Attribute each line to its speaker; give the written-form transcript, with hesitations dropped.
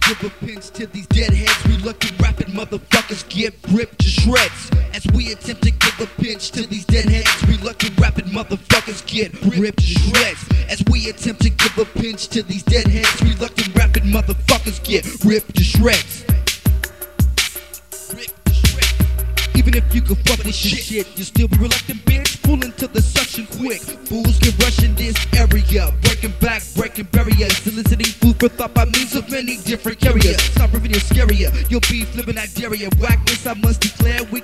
Speaker 1: give a pinch to these deadheads. Reluctant rapping motherfuckers get ripped to shreds. As we attempt to give a pinch to these deadheads. Reluctant rapping motherfuckers get ripped to shreds. As we attempt to give a pinch to these deadheads. Reluctant rapping motherfuckers get ripped to shreds. Even if you can fuck with shit, you'll still be reluctant, bitch. Pull into the suction quick. Fools get rushing this area, breaking back, breaking barriers, soliciting food for thought by means of many different carriers. Stop proving you're scarier. You'll be flipping that area. Whackness, I must declare. We